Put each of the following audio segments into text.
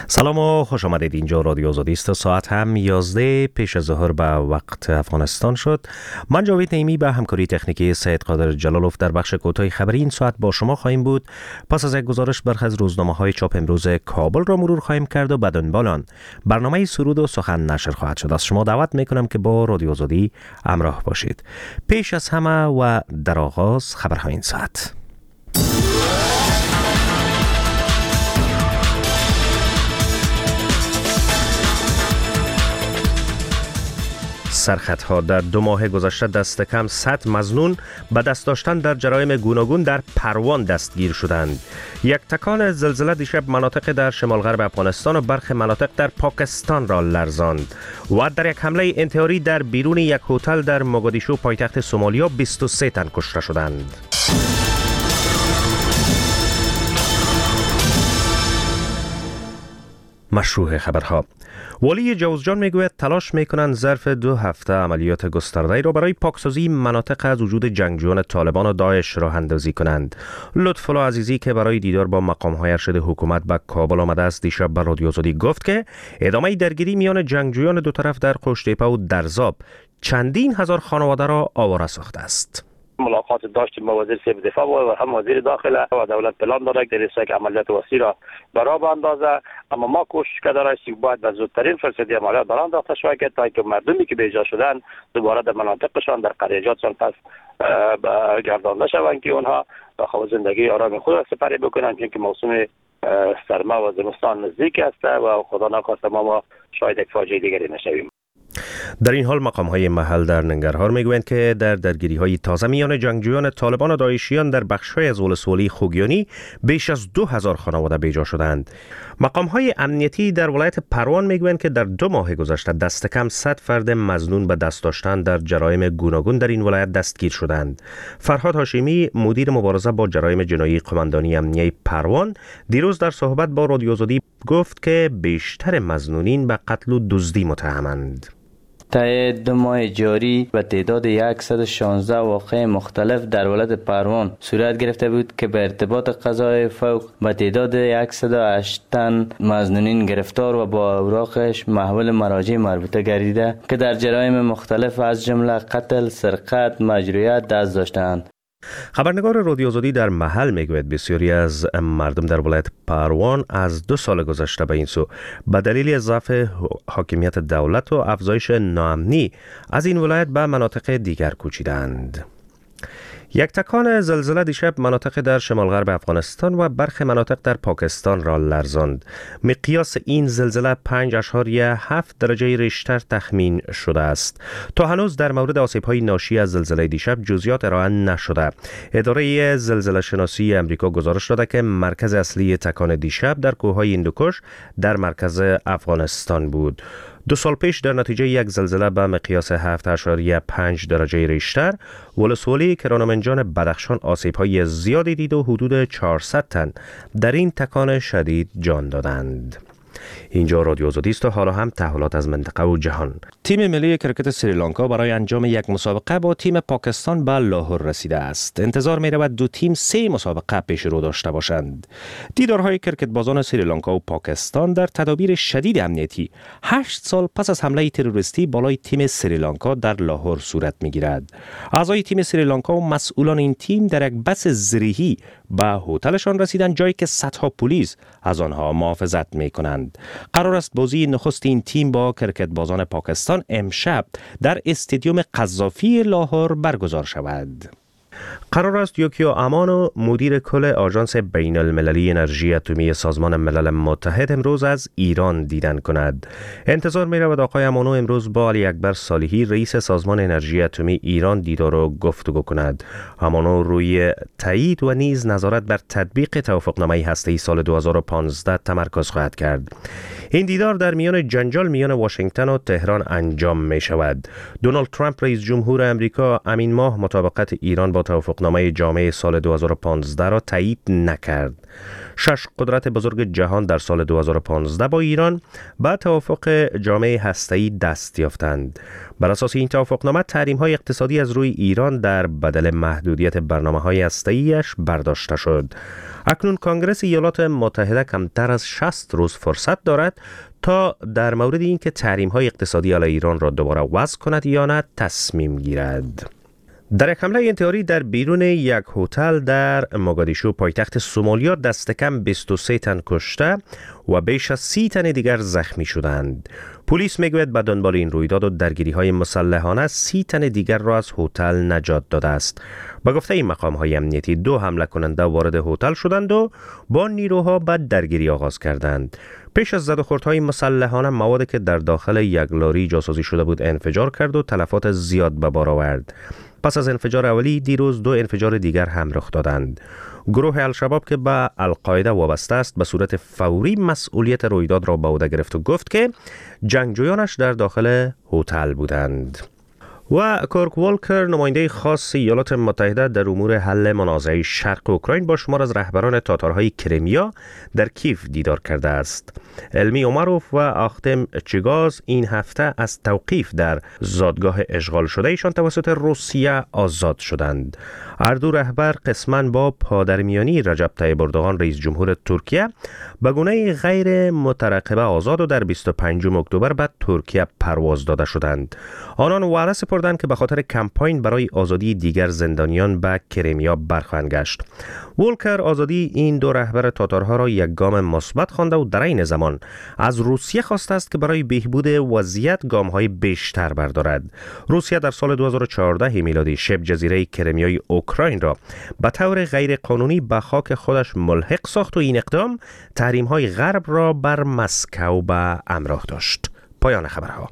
سلام و خوش آمدید. اینجا رادیو آزادی است. ساعت هم 11 پیش از ظهر به وقت افغانستان شد. من جاوید نعیمی به همکاری تکنیکی سید قادر جلالوف در بخش کوتاه خبری این ساعت با شما خواهیم بود. پس از یک گزارش برخی از روزنامه‌های چاپ امروز کابل را مرور خواهیم کرد و بعد آن آن برنامه سرود و سخن نشر خواهد شد. از شما دعوت میکنم که با رادیو آزادی همراه باشید. پیش از همه و در آغاز خبرهای این ساعت. سرخطها در 2 ماه گذشته دست کم 100 مظنون به دست داشتن در جرایم گوناگون در پروان دستگیر شدند. یک تکان زلزله دیشب مناطق در شمال غرب افغانستان و برخی مناطق در پاکستان را لرزاند و در یک حمله انتحاری در بیرون یک هتل در موگادیشو پایتخت سومالیا 23 تن کشته شدند. مشروع خبرها. والی جوزجان میگوید تلاش میکنند ظرف 2 هفته عملیات گسترده‌ای را برای پاکسازی مناطق از وجود جنگجویان طالبان و داعش راه اندازی کنند. لطف‌الله عزیزی که برای دیدار با مقام‌های ارشد حکومت به کابل آمده است دیشب به رادیو آزادی گفت که ادامه درگیری میان جنگجویان دو طرف در قشتیپه و درزاب چندین هزار خانواده را آواره ساخته است. ملاقات داشتیم با وزیر صحت دفاع و هم وزیر داخله و دولت پلان داره که در یک عملیات وسیع را برا اندازه، اما ما کوشش کرده راییم باید به زودترین فرصتی عملیات برا انداخته شود که تا که مردمی که بیجا شدن دوباره در مناطقشان در قریجاتشان پس گردانده شوند که اونها خب زندگی آرام خود را سپری بکنند، چون که موسم سرما و زمستان نزدیک است و خدا نخواسته ما شاید یک فاجعه دیگری نشویم. در این حال مقام‌های محل در ننگرهار میگویند که در درگیری‌های تازه میان جنگجویان طالبان و داعشیان در بخش‌های از ولسوالی خوگیانی بیش از 2000 خانواده بیجا شدند. مقام‌های امنیتی در ولایت پروان میگویند که در 2 ماه گذشته دست کم 100 فرد مظنون به دست داشتن در جرایم گوناگون در این ولایت دستگیر شدند. فرهاد هاشمی مدیر مبارزه با جرایم جنایی قماندانی امنیتی پروان دیروز در صحبت با رادیو آزادی گفت که بیشتر مظنونین به قتل و دزدی متهمند. طی 2 ماه جاری و تعداد 116 واقعه مختلف در ولایت پروان صورت گرفته بود که به ارتباط قضای فوق به تعداد 108 تن مظنونین گرفتار و با اوراقش محول مراجع مربوطه گردیده که در جرایم مختلف از جمله قتل، سرقت، مجروحیت دست داشتند. خبرنگار رادیو آزادی در محل میگوید بسیاری از مردم در ولایت پروان از 2 سال گذشته به این سو به دلیل ضعف حاکمیت دولت و افزایش ناامنی از این ولایت به مناطق دیگر کوچیدند. یک تکان زلزله دیشب مناطق در شمال غرب افغانستان و برخی مناطق در پاکستان را لرزاند. مقیاس این زلزله 5.7 درجه ریشتر تخمین شده است. تا هنوز در مورد آسیب‌های ناشی از زلزله دیشب جزئیات ارائه نشده. اداره زلزله شناسی امریکا گزارش داده که مرکز اصلی تکان دیشب در کوههای هندوکش در مرکز افغانستان بود. 2 سال پیش در نتیجه یک زلزله به مقیاس 7.5 درجه ریشتر ولسوالی کرانمنجان بدخشان آسیب‌های زیادی دید و حدود 400 تن در این تکان شدید جان دادند. اینجا رادیو آزادی است و حالا هم تحولات از منطقه و جهان. تیم ملی کرکت سریلانکا برای انجام یک مسابقه با تیم پاکستان به لاهور رسیده است. انتظار می رود 2 تیم 3 مسابقه پیش رو داشته باشند. دیدارهای کرکت بازان سریلانکا و پاکستان در تدابیر شدید امنیتی 8 سال پس از حمله تروریستی بالای تیم سریلانکا در لاهور صورت می گیرد. اعضای تیم سریلانکا و مسئولان این تیم در یک بس زرهی به هتلشان رسیدند، جایی که صدها پلیس از آنها محافظت می کنند. قرار است بازی نخست این تیم با کرکت بازان پاکستان امشب در استادیوم قذافی لاهور برگزار شود. قرار است یوکیو امانو مدیر کل آژانس بین المللی انرژی اتمی سازمان ملل متحد امروز از ایران دیدن کند. انتظار می رود آقای امانو امروز با علی اکبر صالحی رئیس سازمان انرژی اتمی ایران دیدار و گفتگو کند. امانو روی تایید و نیز نظارت بر تطبیق توافقنامه هسته‌ای سال 2015 تمرکز خواهد کرد. این دیدار در میان جنجال میان واشنگتن و تهران انجام می شود. دونالد ترامپ رئیس جمهور امریکا همین ماه مطابقت ایران با توافقنامه جامع سال 2015 را تایید نکرد. 6 قدرت بزرگ جهان در سال 2015 با ایران به توافق جامعه هسته‌ای دست یافتند. بر اساس این توافقنامه تحریم‌های اقتصادی از روی ایران در بدل محدودیت برنامه‌های هسته‌ای‌اش برداشته شد. اکنون کنگره ایالات متحده کمتر از 60 روز فرصت دارد تا در مورد اینکه تحریم‌های اقتصادی علیه ایران را دوباره وضع کند یا نه تصمیم گیرد. در یک حمله انتحاری در بیرون یک هتل در موگادیشو پایتخت سومالیا دست کم 23 تن کشته و بیش از 30 تن دیگر زخمی شدند. پلیس میگوید به دنبال این رویداد و درگیری‌های مسلحانه 30 تن دیگر را از هتل نجات داده است. با گفته این مقام‌های امنیتی 2 حمله کننده وارد هتل شدند و با نیروها به درگیری آغاز کردند. پیش از زد و خوردهای مسلحانه موادی که در داخل یک لاری جاسازی شده بود انفجار کرد و تلفات زیاد به بار آورد. پس از انفجار اولی دیروز 2 انفجار دیگر هم رخ دادند. گروه الشباب که به القاعده وابسته است به صورت فوری مسئولیت رویداد را به عهده گرفت و گفت که جنگجویانش در داخل هتل بودند. و کورک والکر نماینده خاص ایالات متحده در امور حل منازعه شرق اوکراین با شمار از رهبران تاتارهای کرمیا در کیف دیدار کرده است. علمی اومروف و آختم چیگاز این هفته از توقیف در زادگاه اشغال شده ایشان توسط روسیه آزاد شدند. هر دو رهبر قسماً با پادرمیانی رجب طیب اردوغان رئیس جمهور ترکیه به گونه غیر مترقبه آزاد و در 25 اکتبر به ترکیه پرواز داده شدند. آنان وعده سپردند که به خاطر کمپاین برای آزادی دیگر زندانیان به کرمیا برخواهند گشت. والکر آزادی این 2 رهبر تاتارها را یک گام مثبت خوانده و در این زمان از روسیه خواسته است که برای بهبود وضعیت گام‌های بیشتر بردارد. روسیه در سال 2014 میلادی شبه جزیره کرمیای اوکراین را به طور غیر قانونی به خاک خودش ملحق ساخت و این اقدام تحریم‌های غرب را بر مسکو به همراه داشت. پایان خبرها.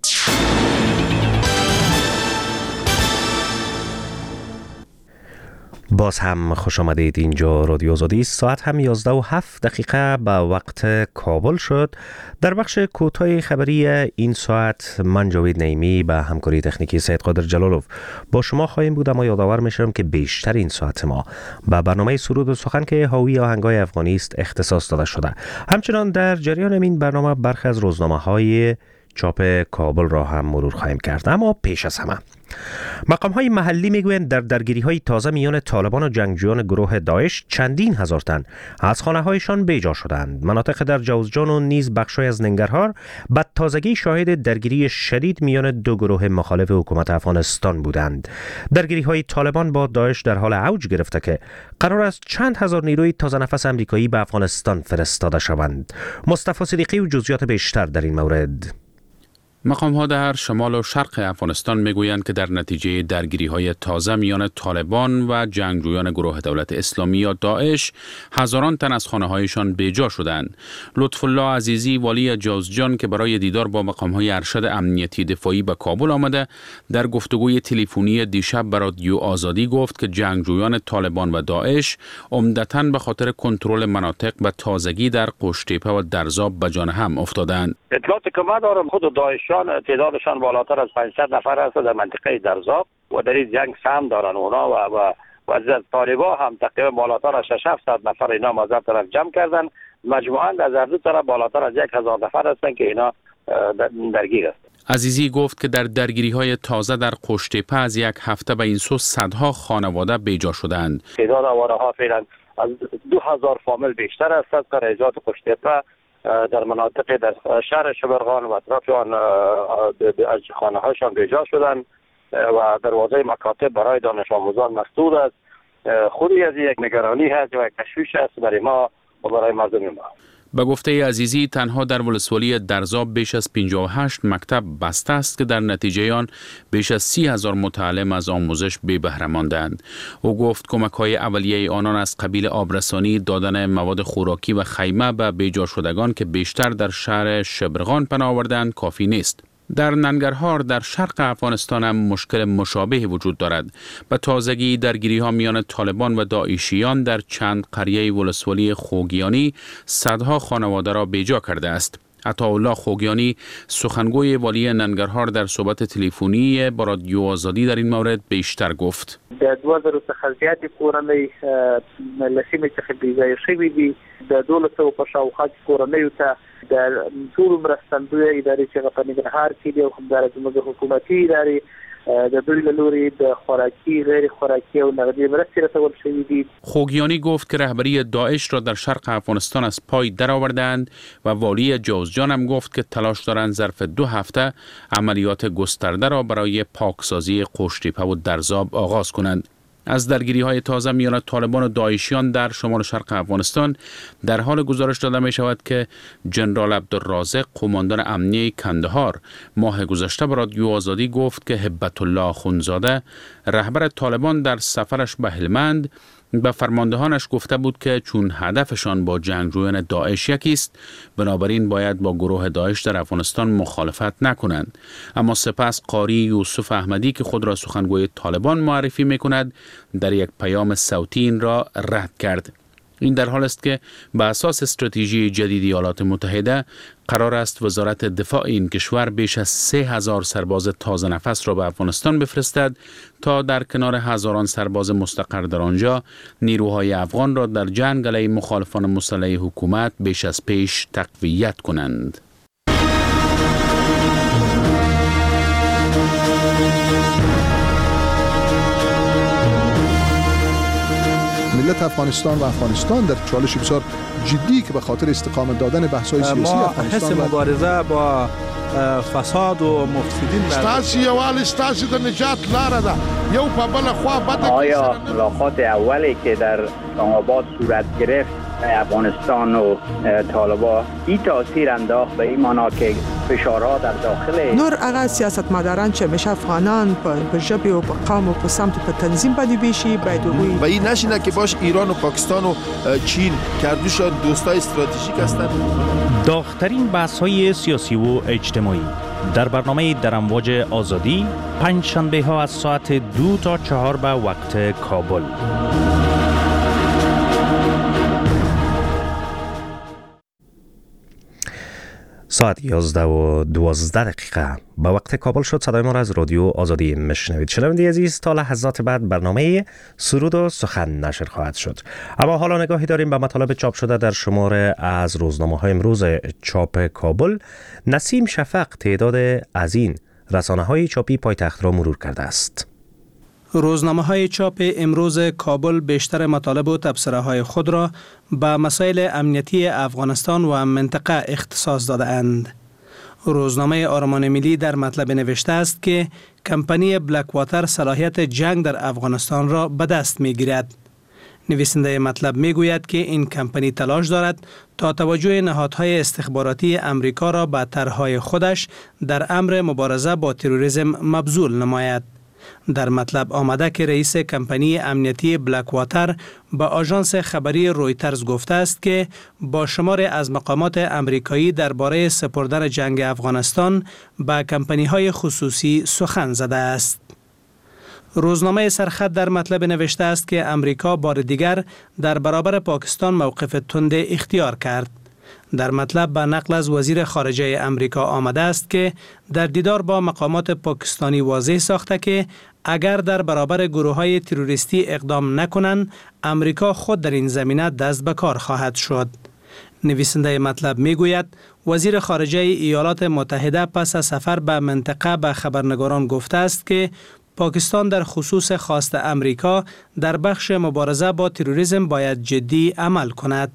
باز هم خوش آمدید. اینجا رادیو آزادی. ساعت هم 11:07 به وقت کابل شد. در بخش کوتاه خبری این ساعت من جاوید نعیمی به همکاری تکنیکی سید قادر جلالوف با شما خواهیم بود، اما یادآور میشم که بیشتر این ساعت ما به برنامه سرود و سخن که حاوی آهنگای افغانی است اختصاص داده شده. همچنان در جریان این برنامه برخی از روزنامه‌های چاپ کابل را هم مرور خواهیم کرد. اما پیش از همه مقام‌های محلی میگویند در درگیری‌های تازه میان طالبان و جنگجویان گروه داعش چندین هزار تن از خانه‌هایشان بیجا شدند. مناطق در جوزجان و نیز بخش‌های از ننگرهار به تازگی شاهد درگیری شدید میان 2 گروه مخالف حکومت افغانستان بودند. درگیری‌های طالبان با داعش در حال اوج گرفته که قرار است چند هزار نیروی تازه نفس آمریکایی به افغانستان فرستاده شوند. مصطفی صدیقی و جزئیات بیشتر در این مورد. مقام‌ها در شمال و شرق افغانستان میگویند که در نتیجه درگیری‌های تازه میان طالبان و جنگجویان گروه دولت اسلامی یا داعش هزاران تن از خانه‌هایشان بیجا شدند. لطف الله عزیزی والی جوزجان که برای دیدار با مقام‌های ارشد امنیتی دفاعی به کابل آمده در گفتگوی تلفنی دیشب با رادیو آزادی گفت که جنگجویان طالبان و داعش عمدتاً به خاطر کنترل مناطق و تازگی در قشتیپه و درزاب به جان هم افتادند. اطلاعاتی که من دارم خود داعشیان تعدادشان بالاتر از 500 نفر است در منطقه درزاب و در این جنگ سهم دارن اونا و از طالبا هم تقریبا بالاتر از 600 نفر اینا از هر طرف جمع کردن. مجموعاً از هر دو طرف بالاتر از 1000 نفر هستن که اینا درگیر است. عزیزی گفت که در درگیری‌های تازه در قشتیپه از یک هفته به این سو صدها خانواده بیجا شدند. تعداد آواره‌ها فعلا از 2000 فامیل بیشتر است از قریزات قشتیپه در مناطق در شهر شبرغان و اطراف آن از خانه‌هاشان بیجا شدند و دروازه مکاتب برای دانش آموزان مسدود است. خودی از یک نگرانی هست و یک تشویش است برای ما و برای مردم ما. به گفته عزیزی تنها در ولسوالی درزاب بیش از 58 مکتب بسته است که در نتیجه آن بیش از 30,000 متعلم از آموزش بی بهره ماندند. او گفت کمک‌های اولیه آنان از قبیل آبرسانی، دادن مواد خوراکی و خیمه به بیجا شدگان که بیشتر در شهر شبرغان پناه آوردند کافی نیست. در ننگرهار در شرق افغانستان هم مشکل مشابهی وجود دارد. به تازگی درگیری‌ها میان طالبان و داعشیان در چند قریه ولسوالی خوگیانی صدها خانواده را بیجا کرده است. عطاالله خوگیانی سخنگوی والی ننگرهار در صحبت تلفنی با رادیو آزادی در این مورد بیشتر گفت. د 2000 څخه زیاتې کورنۍ له سیمې څخه بیځایه شوي دي. د 1200 په شاوخوا کورنیو ته د ټول مرستندوی ادارې چې په ننګرهار کې دي او همدارنګه زموږ حکومتي ادارې د دوی له لوري د خوراکي غیر خوراکي او نقدی مرستې رسول شوې دي. خوگیانی گفت که رهبری داعش را در شرق افغانستان از پای درآوردند و والی جوزجان هم گفت که تلاش دارند ظرف 2 هفته عملیات گسترده را برای پاکسازی قشتیپه و درزاب آغاز کنند. از درگیری‌های تازه میان طالبان و داعشیان در شمال شرق افغانستان در حال گزارش داده می شود که جنرال عبدالرازق قماندان امنیه کندهار ماه گذشته به رادیو آزادی گفت که هبت الله آخونزاده رهبر طالبان در سفرش به هلمند به فرماندهانش گفته بود که چون هدفشان با جنگجویان داعش یکی است بنابراین باید با گروه داعش در افغانستان مخالفت نکنند. اما سپس قاری یوسف احمدی که خود را سخنگوی طالبان معرفی می‌کند در یک پیام صوتی این را رد کرد. این در حال است که به اساس استراتژی جدید ایالات متحده قرار است وزارت دفاع این کشور بیش از 3000 سرباز تازه نفس را به افغانستان بفرستد تا در کنار هزاران سرباز مستقر در آنجا نیروهای افغان را در جنگ علیه مخالفان مسلح حکومت بیش از پیش تقویت کنند. ملت افغانستان و افغانستان در چالش بسیار جدی که به خاطر استقامت دادن بحث‌های سیاسی افغانستان ما مبارزه با فساد و مفسدین ستاسو یوال ستاسو د نجات لاره ده یو په بل خوا بده. آیا ملاقات اولی که در آباد صورت گرفت افغانستان و طالبان این تاثیر انداخت به این معنا که فشارها در داخل نور هغه سیاستمداران چې همیشه افغانان په ژبه او په قوم او په سمت په تنظیم باندې بیشي باید وي و این نشینه که باش ایران و پاکستان و چین کردوشان دوستای استراتژیک هستند. داغ‌ترین بحث‌های سیاسی و اجتماعی در برنامه در امواج آزادی پنج شنبه ها از ساعت 2 تا 4 به وقت کابل. ساعت 11:12 به وقت کابل شد. صدای ما را از رادیو آزادی میشنوید. شنونده عزیز، تا لحظات بعد برنامه سرود و سخن نشر خواهد شد. اما حالا نگاهی داریم به مطالب چاپ شده در شماره از روزنامه‌های امروز چاپ کابل. نسیم شفق تعداد از این رسانه‌های چاپی پایتخت را مرور کرده است. روزنامه‌های چاپ امروز کابل بیشتر مطالب و تبصره‌های خود را به مسائل امنیتی افغانستان و منطقه اختصاص داده‌اند. روزنامه آرمان ملی در مطلب نوشته است که کمپانی بلک واتر صلاحیت جنگ در افغانستان را به دست می‌گیرد. نویسنده مطلب می‌گوید که این کمپانی تلاش دارد تا توجه نهادهای استخباراتی امریکا را به طرح‌های خودش در امر مبارزه با تروریسم مبذول نماید. در مطلب آمده که رئیس کمپانی امنیتی بلک واتر با آژانس خبری رویترز گفته است که با شمار از مقامات امریکایی درباره سپردن جنگ افغانستان به کمپانی‌های خصوصی سخن زده است. روزنامه سرخط در مطلب نوشته است که امریکا بار دیگر در برابر پاکستان موقف تند اختیار کرد. در مطلب به نقل از وزیر خارجه امریکا آمده است که در دیدار با مقامات پاکستانی واضح ساخته که اگر در برابر گروه‌های تروریستی اقدام نکنند، امریکا خود در این زمینه دست به کار خواهد شد. نویسنده مطلب میگوید وزیر خارجه ایالات متحده پس از سفر به منطقه به خبرنگاران گفته است که پاکستان در خصوص خواست امریکا در بخش مبارزه با تروریسم باید جدی عمل کند.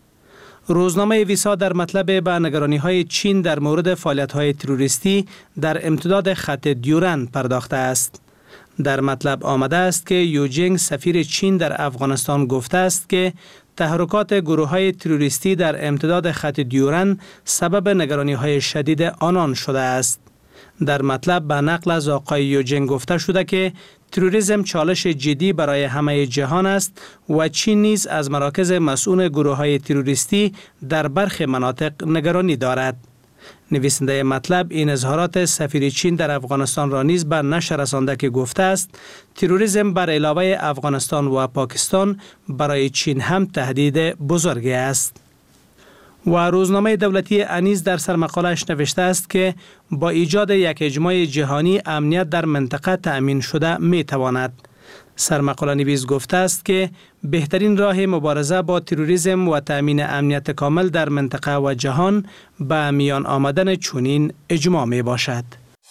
روزنامه ویسا در مطلب به نگرانی‌های چین در مورد فعالیت‌های تروریستی در امتداد خط دیورند پرداخته است. در مطلب آمده است که یوجینگ سفیر چین در افغانستان گفته است که تحرکات گروه‌های تروریستی در امتداد خط دیورند سبب نگرانی‌های شدید آنان شده است. در مطلب به نقل از آقای یوجینگ گفته شده که تروریسم چالش جدی برای همه جهان است و چین نیز از مراکز مسئول گروه‌های تروریستی در برخی مناطق نگرانی دارد. نویسنده مطلب این اظهارات سفیر چین در افغانستان را نیز به نشر رسانده که گفته است تروریسم بر علاوه افغانستان و پاکستان برای چین هم تهدید بزرگی است. و روزنامه دولتی انیس در سرمقاله‌اش نوشته است که با ایجاد یک اجماع جهانی امنیت در منطقه تأمین شده می تواند. سرمقاله نویس گفته است که بهترین راه مبارزه با تروریسم و تأمین امنیت کامل در منطقه و جهان به میان آمدن چنین اجماع می باشد.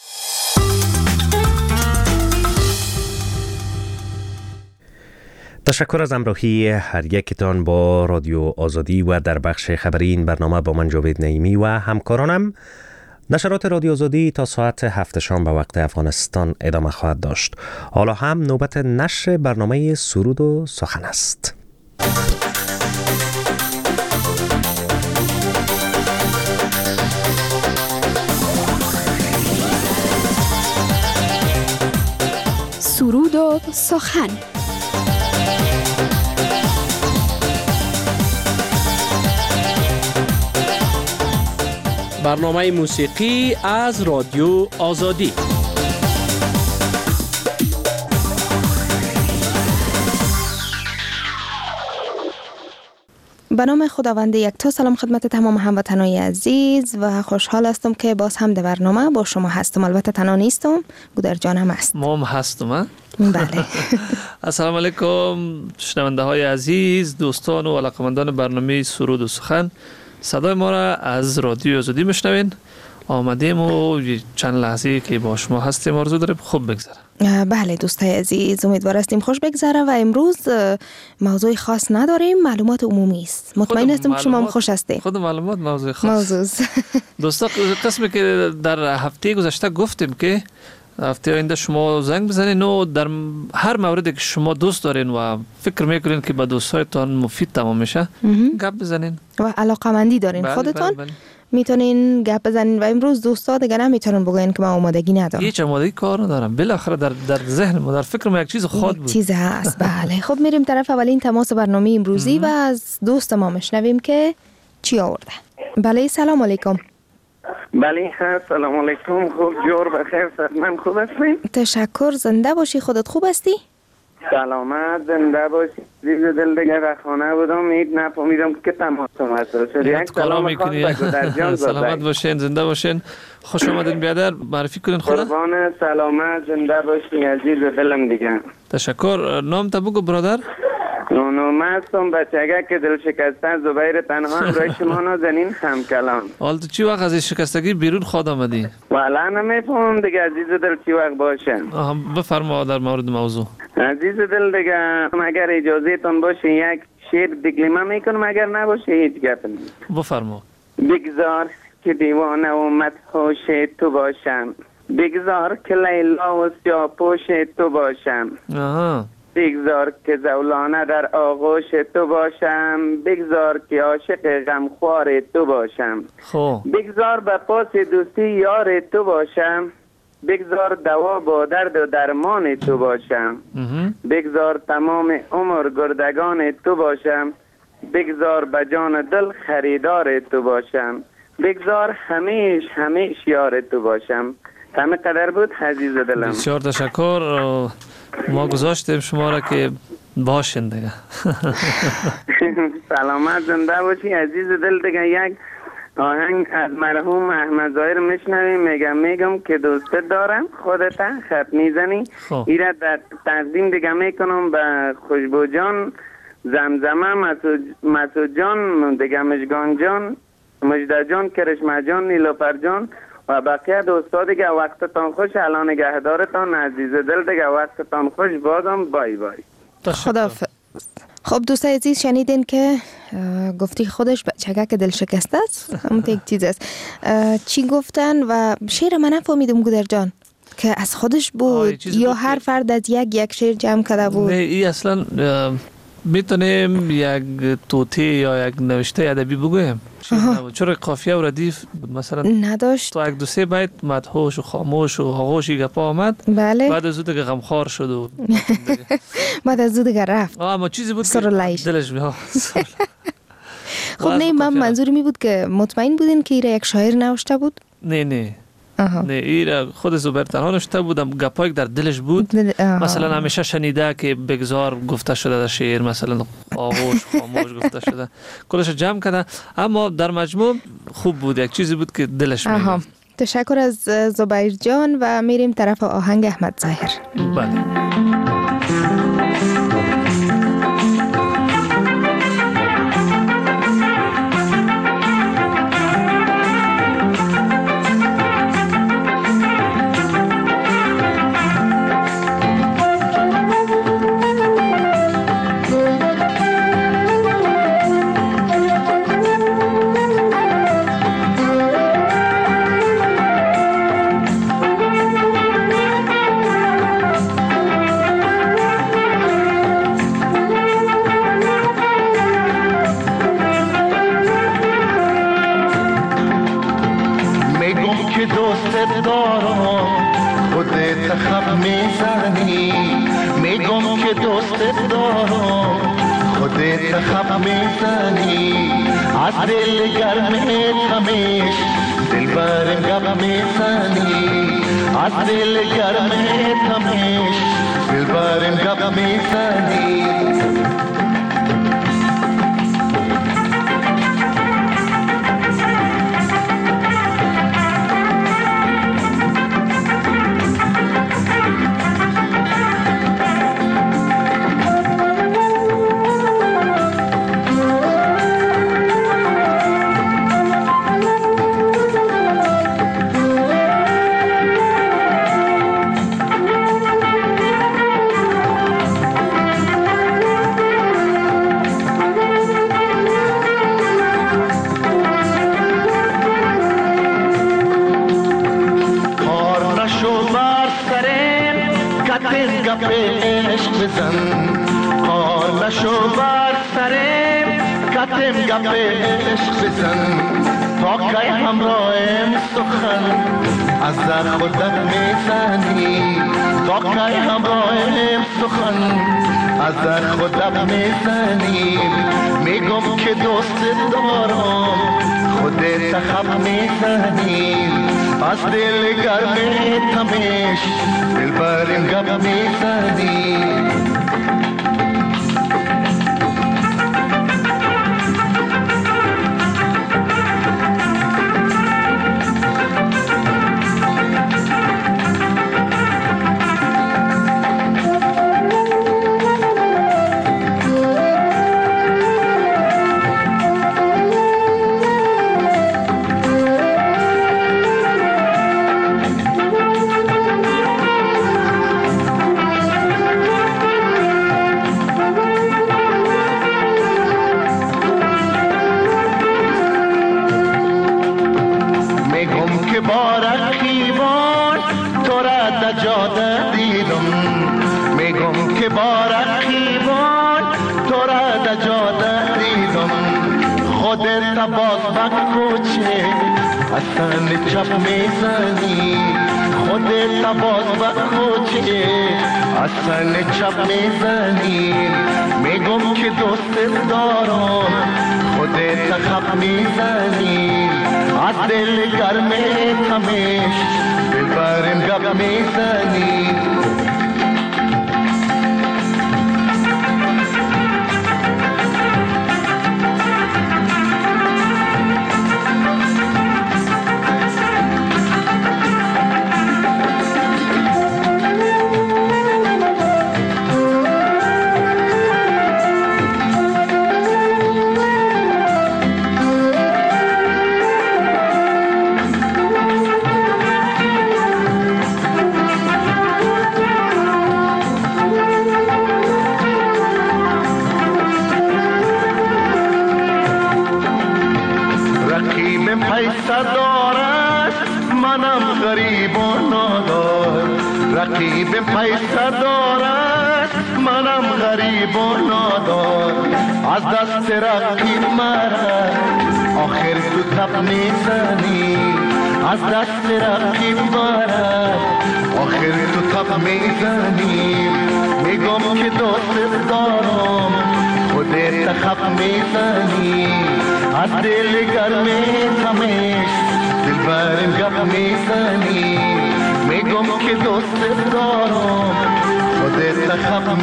تشکر از همراهی هر یکتان با رادیو آزادی و در بخش خبری این برنامه با من جاوید نعیمی و همکارانم. نشرات رادیو آزادی تا ساعت 7 شام به وقت افغانستان ادامه خواهد داشت. حالا هم نوبت نشر برنامه سرود و سخن است. سرود و سخن. برنامه موسیقی از رادیو آزادی. به نام خداوند یکتا. سلام خدمت تمام هموطنان عزیز و خوشحال هستم که باز هم در برنامه با شما هستم. البته تنها نیستم، گودر جانم هست. ما هم هستم. بله. السلام علیکم شنونده های عزیز، دوستان و علاقمندان برنامه سرود و سخن. صدای ما را از رادیو آزادی میشنوین. آمدیم و چند لحظه که با شما هستیم آرزو داریم خوب بگذره. بله دوستای عزیز، امیدوار هستیم خوش بگذره و امروز موضوع خاص نداریم، معلومات عمومی است. مطمئن هستم که شما هم خوش هستید. خود معلومات موضوع خاص. دوستا قسمی که در هفته گذشته گفتیم که هفته آینده شما زنگ بزنین و در هر موردی که شما دوست دارین و فکر میکنین که به دوستایتان مفید تمام میشه گپ بزنین و علاقمندی دارین خودتان. میتونین گپ بزنین و امروز دوستا دیگه نمیتونن بگن که من آمادگی ندارم. هیچ آمادگی کار ندارم. بالاخره در ذهن ما در فکر ما یک چیز خود بود. چیز هست. بله. خب میریم طرف اولین تماس برنامه امروزی و از دوست ما میشنویم که چی آورده. بله سلام علیکم. بله سلام علیکم. خوب جور بخیر. من خوب هستم. تشکر. زنده باشی. خودت خوب هستی؟ سلامت زنده باشی. زیز دل دیگه و خانه بودم نفهمیدم که تماسم هست. یک سلام میکنی. سلامت باشین، زنده باشین، خوش آمدین بیادر. معرفی کنین خدا. قربان سلامت زنده باشی عزیز دلم دیگه. تشکر. نام تا بگو برادر. نام هستم بچگه که دل شکسته زبیر تنها برای شما نازنین خم کلام. حال تو چی وقت از شکستگی بیرون خود آمدی؟ والا نمیفهم دیگه عزیز دل چی وقت باشه. بفرما در مورد موضوع. عزیز دل دیگه اگر اجازه تون باشه یک شعر دیگلیمه میکنم، اگر نباشه هیچ گپ نیست. بفرما. بگذار که دیوانه و مدهوش تو باشم، بگذار که لیلا و سیاپوش تو باشم، بگذار که زولانه در آغوش تو باشم، بگذار که عاشق غمخوار تو باشم، بگذار به پاس دوستی یار تو باشم، بگذار دوا با درد و درمان تو باشم، بگذار تمام عمر گردگان تو باشم، بگذار به جان دل خریدار تو باشم، بگذار همیش یار تو باشم. همه قدر بود عزیز دلم. بسیار تشکر. ما گذاشتیم شما را که باشین دیگه. سلامت زنده باشی عزیز دل دیگه. یک آهنگ از مرحوم احمد ظاهر میشنویم. میگم که دوست دارم خودت خط میزنی. ایره در تقدیم دیگه میکنم به خوشبو جان، زمزمه، مسعود جان، دیگه مشگان جان، مجده جان، کرشمه جان، نیلوفر جان و بقیه دوستا دیگه. وقتتان خوش. الان نگهدارتان عزیز دل دیگه. وقتتان خوش. بازم بای بای. خداحافظ. خب دوستای عزیز شنیدین که گفتی خودش بچگه که دل شکسته است. همون یک چیز است. چی گفتن و شعر من نفهمیدم گودر جان که از خودش بود یا هر فرد از یک شعر جمع کرده بود؟ نه ای اصلا میتونیم یک توتی یا یک نوشته ادبی بگویم. چرا قافیه و ردیف مثلا نداشت؟ تو یک دو سه بیت مدهوش و خاموش و آغوشی گپا آمد. بله. بعد از اون دیگه غمخوار شد و بعد از اون دیگه رفت. اما چیزی بود که دلش بیا. خب نه من منظوری می بود که مطمئن بودین که ایره یک شاعر نوشته بود؟ نه ایره خود زبیر تنها نوشته بودم. گپایی در دلش بود. مثلا همیشه شنیده که بگذار گفته شده در شعر، مثلا آغوش خاموش گفته شده، کلش جمع کرده. اما در مجموع خوب بود، یک چیزی بود که دلش میگفت. تشکر از زبیر جان و میریم طرف آهنگ احمد ظاهر. بله. خب میزنی میگم که دوست دارم خودت خب میزنی از دل گرمت همیش دلبر گپ میزنی از دل گرمت همیش دلبر گپ میزنی عشق بزن کار نشو بر سرم کتم گپ عشق بزن تا که همراهم سخن از در خودت میزنی تا که همراهم سخن از در خودت میزنی میگم که دوست دارم خودت خب میزنی از دل گرمت همیش دلبرم گپ میزنی اصلا چپ میزنی خودت باز بخوچه اصلا چپ میزنی میگم که دوست دارم خودت خب میزنی از دل گرمت همیش دلبرم گپ میزنی رقیبم پیسه دارد منم غریب و نادار از دست رقیب مرد آخر تو تب میزنی از دست رقیب مرد آخر تو تب میزنی میگم که دوست دارم خودت خب میزنی از دل گرمت همیش دلبرم گپ میزنی میگم که دوست دارم خودت خب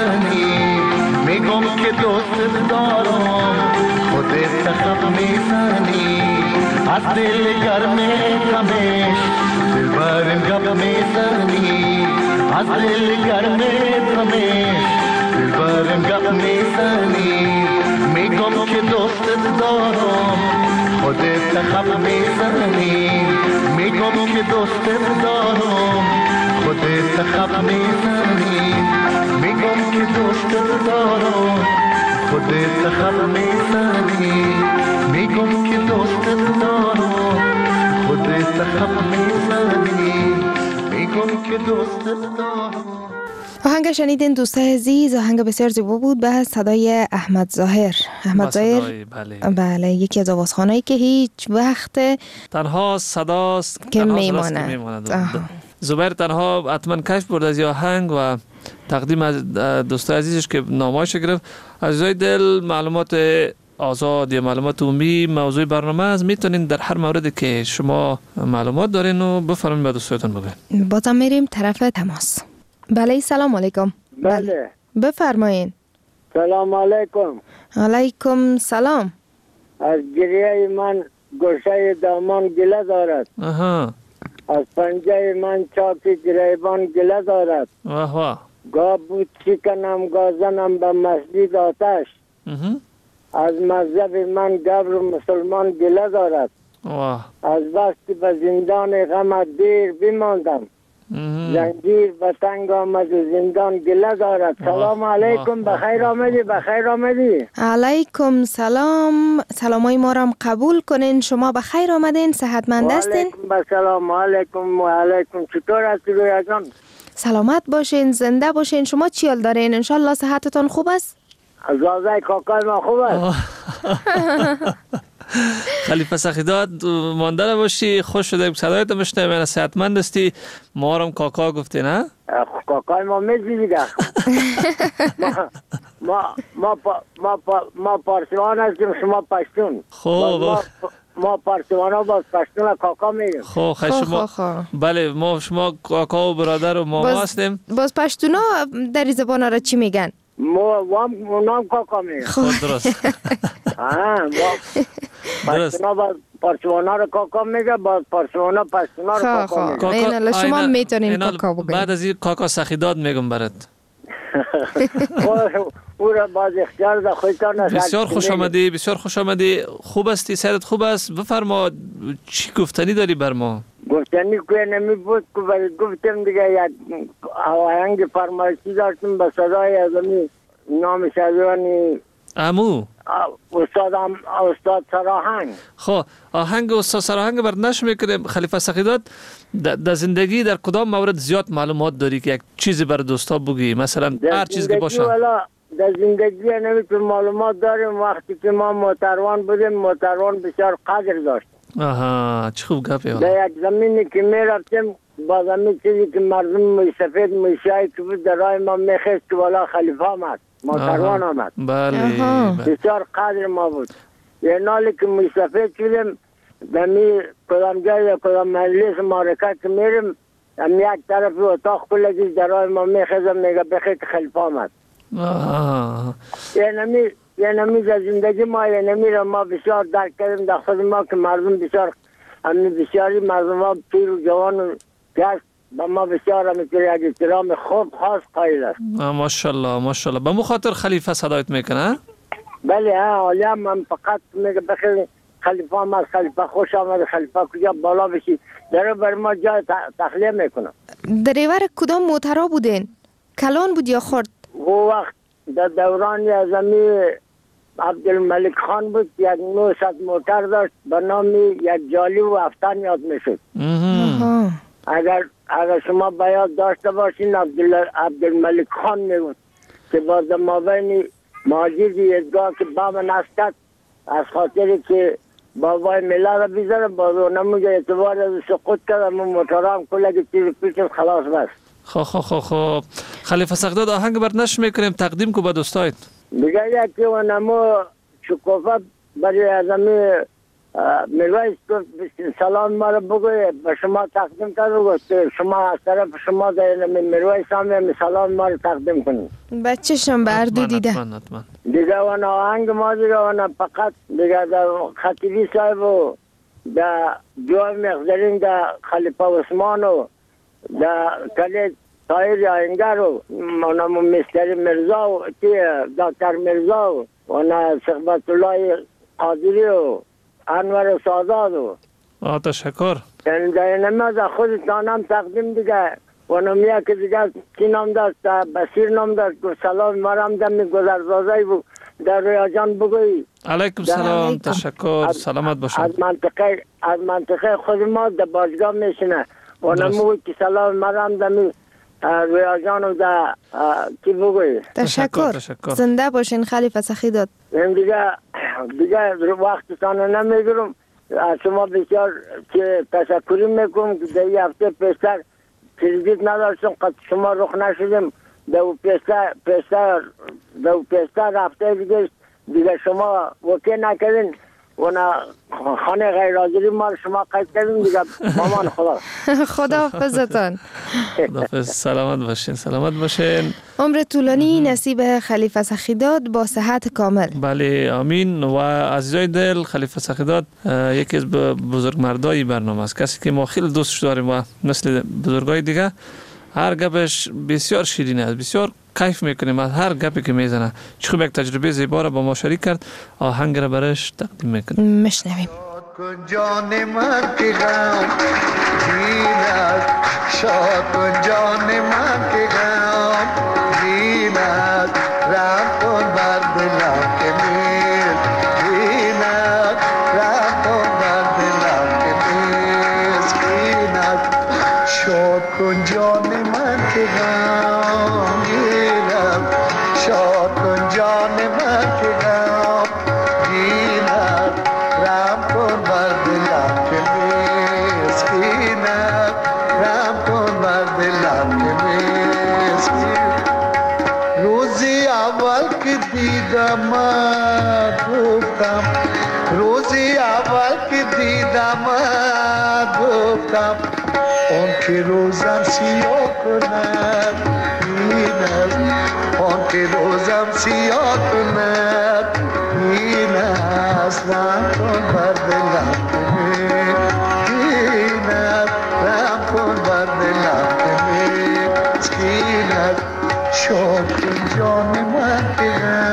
میزنی میگم که دوست دارم خودت خب میزنی از دل گرمت همیش دلبرم گپ میزنی از دل گرمت همیش دلبرم گپ میزنی میگم که دوست دارم خودت خب میزنی میگم که دوست دارم خودت خب میزنی میگم که دوست دارم خودت خب میزنی میگم که دوست دارم خودت خب میزنی میگم که دوست دارم. آهنگ شنیدین دوستای عزیز، آهنگ بسیار زیبا بود به صدای احمد ظاهر. احمد ظاهر بله یکی از آوازخوانایی که هیچ وقت تنها صداست که میماند. زبیر تنها حتما کش برد از آهنگ و تقدیم از دوستای عزیزش که نامه‌اش گرفت. عزیزای دل، معلومات آزاد یا معلومات عمومی موضوع برنامه است. میتونین در هر موردی که شما معلومات دارین و بفرمایید به دوستاتون بگین. بازم میریم طرف تماس. بله سلام علیکم. بله بفرمایین. سلام علیکم. علیکم سلام. از گریه من گوشه دامان گله دارد. از پنجه من چاک گریبان گله دارد. گاه بود شکنم گازنم به مسجد آتش. از مذهب من گبر مسلمان گله دارد. از بس که به زندان غم دیر بماندم. زنجیر به تنگ آمد و زندان گله دارد. سلام علیکم. بخیر آمدی. بخیر آمدی. علیکم سلام. سلامای ما را قبول کنین. شما بخیر آمدین. صحتمند هستین؟ علیکم سلام. علیکم و علیکم. چطور هستی رویا جان؟ سلامت باشین، زنده باشین. شما چی حال دارین؟ انشالله صحتتون خوب است؟ زازای کاکای ما خوب است. خلیفه سخیداد مانده باشی. خوش شده صدایت میشنویم. صحتمند هستی. ما هم کاکا گفتی نه؟ کاکای ما میزی دیگه. ما پارسوان هستیم، شما پشتون. خوب ما پارسوان ها باز پشتون کاکا میگیم. خوب شما. بله ما شما کاکا و برادر و ماما هستیم. باز پشتون ها در زبان ها را چی میگن؟ نام کاکا میگن. خود درست. پارسوانا رو کاکا میگه، باز پارسوانا پشتونا رو کاکا میگه. این شما میتونین کاکا بگید. بعد از این کاکا سخیداد میگم برات. او را باز اختیار ده خودتان. بسیار خوش آمدی. بسیار خوش آمدی. خوب هستی؟ سرت خوب است؟ بفرما چی گفتنی داری بر ما؟ گفتنی که نمی بود که ولی گفتم دیگه یک آهنگ فرمایشی داشتم به صدای ازمی نام شدوانی امو استاد سراهنگ. خب آهنگ استاد سراهنگ بر نشر میکنیم. خلیفه سخیداد در زندگی در کدام مورد زیاد معلومات داری که یک چیزی بر دوستا بگی؟ مثلا هر چیز که باشه. در زندگی نمیتون معلومات داریم. وقتی که ما موتروان بودیم، موتروان بسیار قدر داشت. چه خوب گپی. در یک زمینی که میرفتیم با زمین چیزی که مردم موسفید موشایی که بود در راه ما میخست که والا خلیفه آمد، موتروان آمد. بله. بسیار قدر ما بود. یه نالی که موسفید شدیم دمی کدام جای یا کدام مجلس مارکت که میریم هم یک طرف اتاق کلگیش در راه ما میخستم میگه بخیر که خلیفه آمد. یه نمی در زندگی ما یه نمی را ما بسیار درک کردیم در خود ما که مردم بسیار همین بسیاری مردم ها پیر و جوان و گشت با ما بسیار همیتر یک احترام خوب خاص قایل است. ماشاءالله ماشاءالله. به مخاطر خلیفه صدایت میکنه؟ بله حالی من فقط میگه بخیر خلیفه آمد، خلیفه خوش آمد، خلیفه کجا بالا بشی در بر ما جای تخلیه میکنم. دریور کدام موترا بودین؟ کلان بود یا خرد؟ او وقت در دوران اعظمی عبدالملک خان بود. یک 900 موتر داشت به نام یک جالی و افتان یاد میشد. اگر شما بیاد داشته باشین عبدالملک خان میگود که باز مابین ماجید ایدگاه که باب نستد از خاطری که بابای ملا را بیزاره باز نموجه اعتبار از سقوط کردم و موترام کلگی چیز پیچم خلاص بست. خب خلیفه سخیداد آهنگ بر نشر میکنیم. تقدیم کو به دوستایت. دیگه یکی و نمو شکوفه برای ازمی میرویس سلام ما رو بگوی به شما تقدیم کرد که شما از طرف شما در میرویس هم سلام ما رو تقدیم کنید. بچه‌شم بردو دیده دیگه و آهنگ ما دیگه و فقط دیگه در خطیبی صاحب و در جوای مقدرین در خلیفه عثمان و در کلی طایر آینگر و مستر مرزا و دکتر مرزا و صحبت الله قادری و انور سازاد و تشکر. در نماز خودتان هم تقدیم دیگه و نمیه که دیگه کی نام داشت بسیر نام داشت سلام مرم دمی گذرزازی بود در ریاجان بگوی. علیکم سلام. تشکر. سلامت باشم. از منطقه خود ما در باشگاه میشنه و نموی که سلام مرم دمی ریاجان و در کی بگوی. تشکر. زنده باشین خلیفه سخیداد. دیگه وقتتان نمیگرم. از شما بسیار که تشکری میکنم که در این هفته پیشتر کردیت نداشتم قد شما رخ نشدیم دو پیسته رفته دیگه شما وکی نکردین و خانه غیر حاضری مال شما قید کردین دیگه مامان خدا خداحافظتان. خداحافظ. سلامت باشین. عمر طولانی نصیب خلیفه سخیداد با صحت کامل. بله آمین. و عزیزای دل، خلیفه سخیداد یکی از بزرگمردای برنامه است، کسی که ما خیلی دوستش داریم و مثل بزرگای دیگه هر گپش بسیار شیرین است، بسیار کیف میکنیم از هر گپی که میزنه. چه خوب یک تجربه زیبا را با ما شریک کرد، آهنگ را برش تقدیم میکنیم. مشنویم. جان من که غم دینت، شاد کن جان من که غم دینت، رحم کن بر دلم که میل دینت، رحم کن بر دلم که مسکینت، شاد کن جان من که غم دینت، شاد کن جان من که غم دینت، رحم کن بر دلم که مسکینت، رحم کن بر دلم که مسکینت. روزی اول که دیدم گفتم، روزی اول که دیدم گفتم، اون که روزم سیاه کند این است، اون که روزم سیاه کند این است، رحم کن بر دلم که این است، رحم کن بر دلم که مسکینت، شاد کن جان من که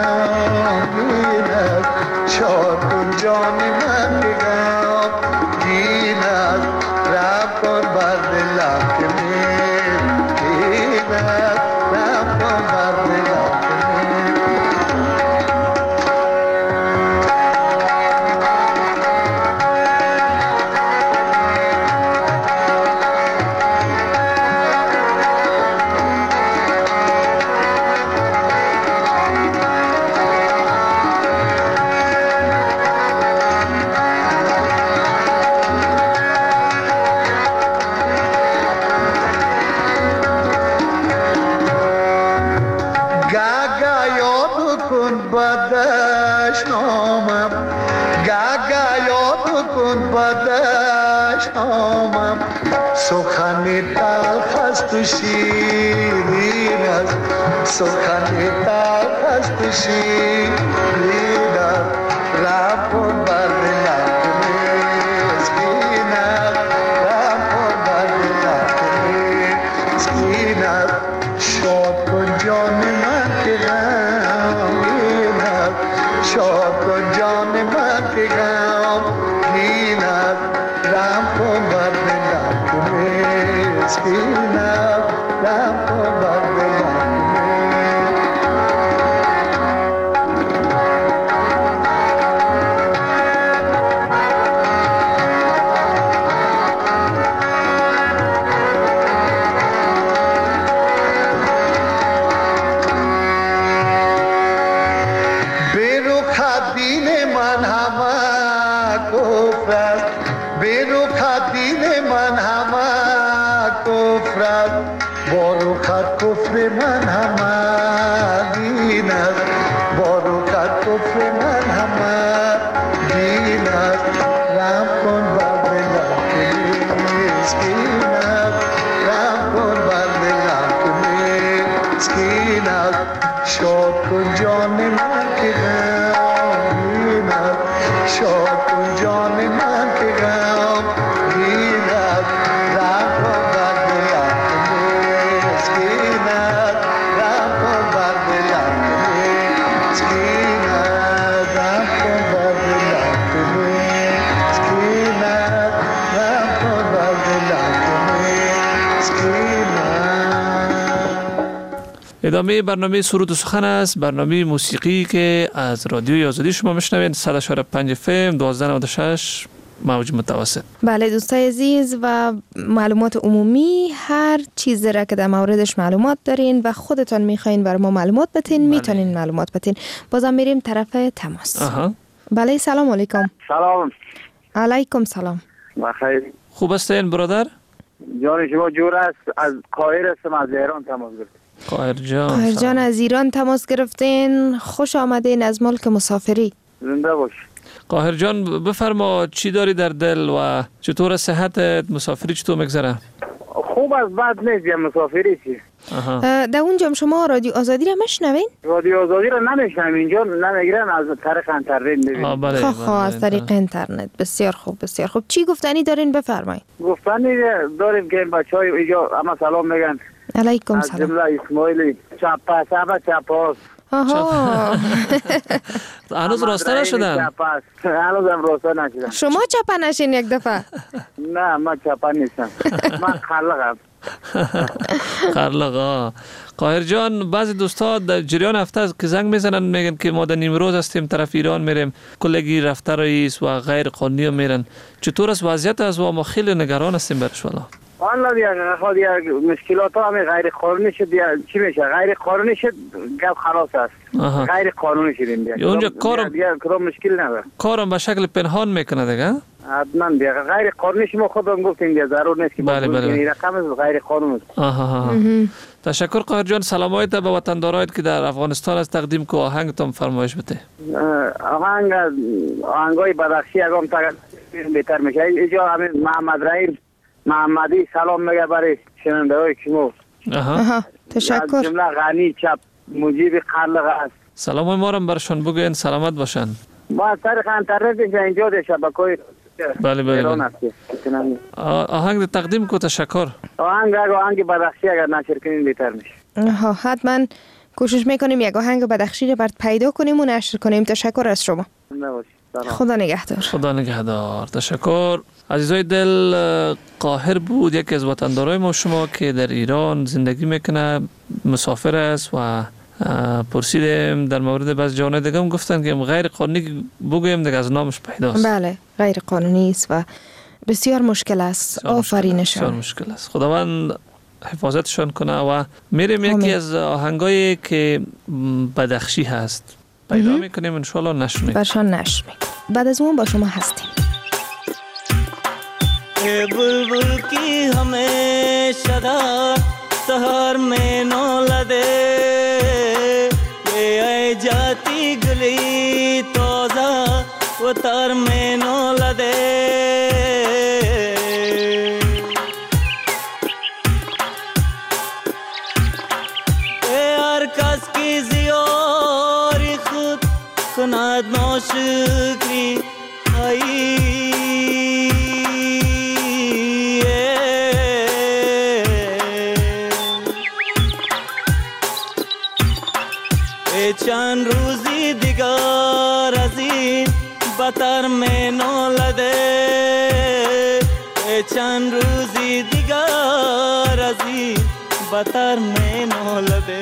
غمگین است، شاد کن جان من که غمگین است، رحم کن بر دلم که مسکین است، رحم کن بر دلم که سخن تلخ است و شیرین است، سخن تلخ است و شیرین است، رحم کن بر دلم که مسکین است، رحم کن بر دلم که مسکین است، شاد کن جان من که غمگین است، شاد کن جان من که غمگین است، رحم کن بر دلم مسکینم، رحم کن بر دلم. به رخ دین من همه کفر است، به رخ دین من همه کفر است، با رخت کفر من همه دین است، با رخت کفر من همه دین است، رحم کن بر دلم که مسکین است، رحم کن بر دلم که مسکین است، شاد کن جان من که غمگین است، شاد کن جان من که غمگین است، رحم کن بر دلم که مسکین است، رحم کن بر دلم که مسکین است، رحم کن بر دلم که مسکین است، رحم کن بر دلم که مسکین است. ادامه برنامه سرود و سخن است، برنامه موسیقی که از رادیوی آزادی شما میشنوید. 100.5 FM 1296 موج متوسط. بله دوستای عزیز، و معلومات عمومی، هر چیزی را که در موردش معلومات دارین و خودتان میخواین بر ما معلومات بتین، میتونین معلومات بتین. بازم میریم طرف تماس. بله سلام علیکم. سلام. علیکم سلام. بخیر. خوب هستین برادر؟ جان شما جور است. از قاهره هستم، از ایران تماس گرفتم. قاهر جان از ایران تماس گرفتین. خوش آمدین از ملک مسافری. زنده باش. قاهر جان بفرما چی داری در دل و چطور صحت مسافری چطور میگذره؟ خوب از بد نیست یا مسافری چی؟ در اونجا شما رادیو آزادی را مشنوین؟ رادیو آزادی را نمیشنم، اینجا نمیگیرن، از طریق اینترنت میبینیم. بله از طریق اینترنت. بسیار خوب بسیار خوب. چی گفتنی دارین بفرمایید؟ گفتنی داریم که بچهای اینجا اما سلام میگن. علیکم سلام. از جمله اسماعیلی چپاس. آها. هنوز راسته نشدن؟ هنوز هم راسته نشدن. شما چپا نشین یک دفعه؟ نه من چپا نیستم، من خلقم. خلق. قاهر جان بعضی دوستا در جریان هفته از که زنگ میزنن میگن که ما در نیمروز هستیم طرف ایران میریم، کلگی رفته رئیس و غیر قانونی میرن. چطور است وضعیت از ما خیلی نگران هستیم برش والا. والله دیگه مشکلات ها همه غیر قانونی شد. چی میشه غیر قانونی شد گپ خلاص است. غیر قانونی شدیم دیگه. اونجا کارم مشکل نداره. کارم به شکل پنهان میکنه دیگه. حتما دیگه غیر قانونی شما خودم گفتیم دیگه ضرور نیست که بله. رقم غیر قانونی است. تشکر قاهر جان. سلامایت به وطندارایت که در افغانستان از تقدیم کو آهنگتون فرمایش بده. آهنگای بدخشی اگم تقدیم بهتر میشه. اینجا همین محمد رحیم محمدی سلام میگه برای شنونده های شما. تشکر. از جمله غنی چپ مجیب خلق است. سلام ما رو برشون بگوین سلامت باشن. ما از طریق اینترنت اینجا در شبکه‌های بله. آهنگ تقدیم کو. تشکر. آهنگ بدخشی اگر نشر کنین بهتر میشه. حتما کوشش میکنیم یک آهنگ بدخشی رو برات پیدا کنیم و نشر کنیم. تشکر از شما. خدا نگهدار. خدا نگهدار. تشکر. عزیزای دل، قاهر بود یکی از وطندارای ما شما که در ایران زندگی میکنه، مسافر است و پرسیدیم در مورد بعض جوانای دیگه هم گفتن که غیر قانونی بگویم دیگه از نامش پیداست. بله غیر قانونی است و بسیار مشکل است. آفرینشان. بسیار مشکل است. خداوند حفاظتشان کنه. و میریم یکی از آهنگایی که بدخشی هست پیدا میکنیم انشالله نشر برشان نشر میکنیم. بعد از اون با شما هستیم. बुलबुल की हमेशा सहर में नो लदे ये आए जाती गली तोजा वो तार में नो लदे यार कस की जियोरी खुद कुनाद नौशक्री आई چند روزی دیگر از این بطر میں نولده چند روزی دیگر از این بطر میں نولده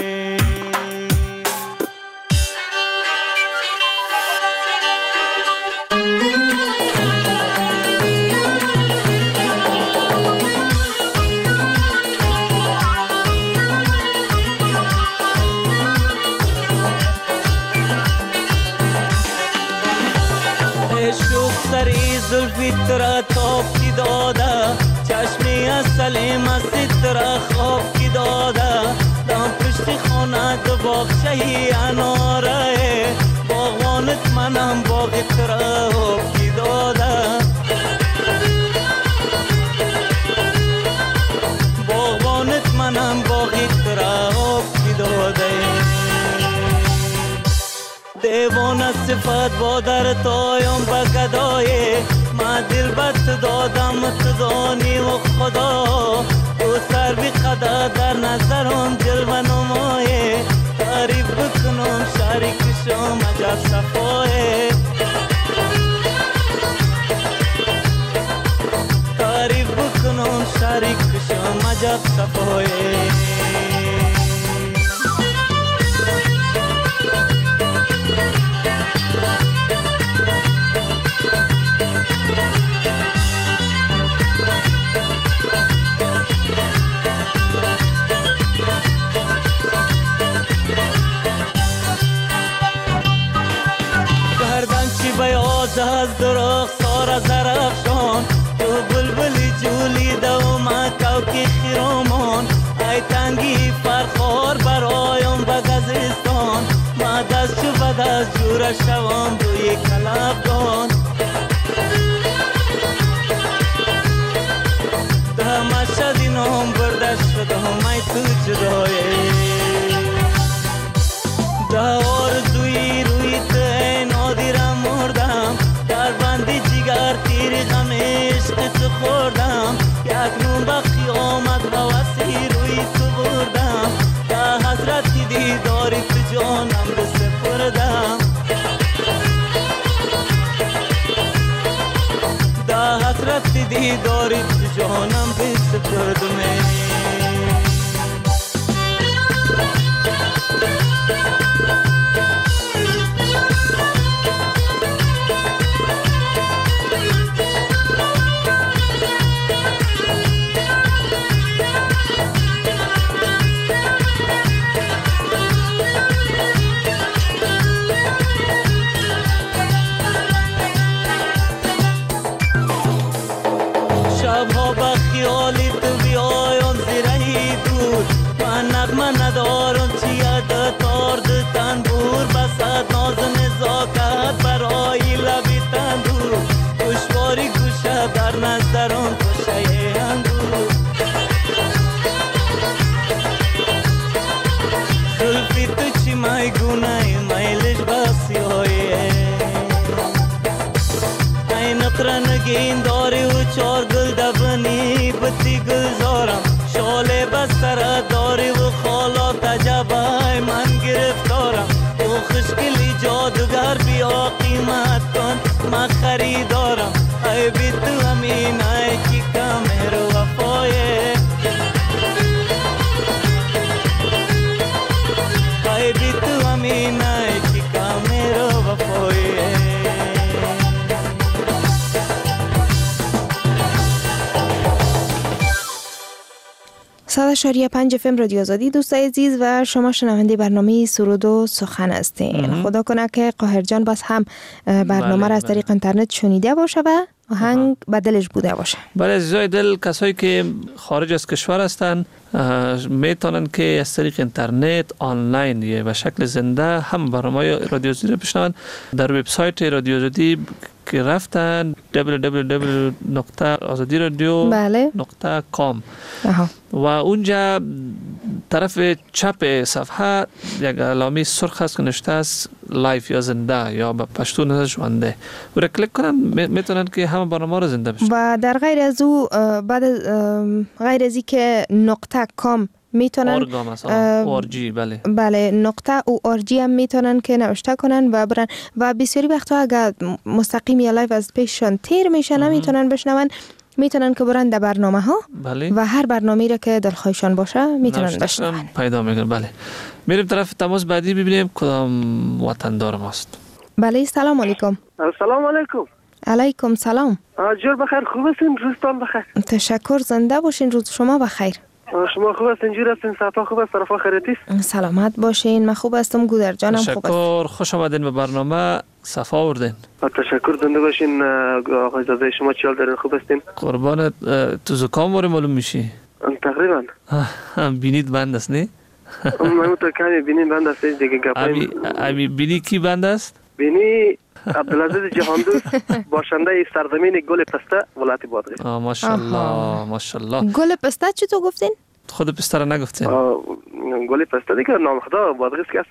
زلفی ترا توب کی داده چشمی سلیم سترا خواب کی داده دام پشت خونه دو باغچه‌ای اناره باغوانت منم باغ ترا خواب کی داده باغوانت منم باغ ترا خواب کی داده دیوانه صفت با در تایم بگدای ما دل بست دادم تدانی و خدا تو سر بی خدا در نظرم جلوه نمایه تعریف بکنم شریک شم عجب صفایه تعریف بکنم شریک شم عجب صفایه از درخت سار زرفشان تو بلبلی جولی دومت تنگی فرخار برایم به گزستان ما دست چو به دست جور شوم روی کلبدان ده مشهدی نام برده شده همه تو جدایه ده آرزوی روی ته نادیرم مردم در بندی جگر تیر غم عشق تو خوردم یک نون به قیامت هوسی روی تو بردم ده حضرت دیداری تو جانم بسپردم ده حضرت دیداری تو جانم بسپردم شبها با خیالی تو بیایم زیرهی دور من نغمه ندارم چی یاد تارد تنبور بسد ناز نزاکت برای لبی تندور دشواری گوشه در نظرم کشه اندور زلفی تو چی میگونه میلش بسیایه ای نقرنگین داری و چار گل دبنی بطی گل زارم شاله بستر داری و خالات عجبای من گرفتارم او خشکلی جادوگر بیا قیمت کن من خریدارم ای بی تو همین ای کی کمر و وفایه ای بی تو همین ای کی کمر و وفایه 100.5 FM رادیو آزادی دوستای عزیز و شما شنونده برنامه سرود و سخن هستین. خدا کنه که قاهر جان باز هم برنامه را از طریق اینترنت شنیده باشه و آهنگ به دلش بوده باشه. بله عزیزای دل، کسایی که خارج از کشور هستن میتونن که از طریق اینترنت آنلاین و شکل زنده هم برنامه رادیو آزادی رو بشنون. در وبسایت رادیو آزادی که رفتن www.azadiradio.com و اونجا طرف چپ صفحه یک علامه سرخ هست که نوشته است لایف یا زنده یا به پشتو نشونده و را کلیک کنن میتونن که همه برنامه رو زنده بشن. و در غیر از او بعد غیر از که .com میتونن اورجی بله نقطه او اورجی هم میتونن که نوشته کنن و برن و بسیاری وقتا اگر مستقیم یا لایو از پیششان تیر میشن نمیتونن بشنون، میتونن که برن در برنامه ها و هر برنامه‌ای را که دلخواهشان باشه میتونن بشنون پیدا میکنن. بله میریم طرف تماس بعدی ببینیم کدام وطندار ماست. بله سلام علیکم. سلام علیکم. علیکم سلام. جور بخیر، خوب هستین؟ روزتان بخیر. تشکر، زنده باشین، روز شما بخیر. شما خوب هستین؟ جور هستین؟ صحتا خوب است؟ طرفا خیریتی است؟ سلامت باشین، من خوب هستم، گودر جانم خوب است. تشکر، خوش آمدین به برنامه، صفا آوردین. تشکر، زنده باشین. آقای زاده شما چی حال دارین؟ خوب هستین؟ قربانت. تو زکام واره معلوم میشی؟ تقریبا. بینید بند است نه؟ من تو کمی بینید بند است دیگه گپای. امی بینی کی بند است؟ بینی عبدالعزیز جهاندوست، باشنده سرزمین گل پسته ولایت بادغیس. ماشاءالله ماشاءالله. گل پسته چی تو گفتین؟ خود پسته را نگفتین. گل پسته دیگه نام خدا بادغیس که است،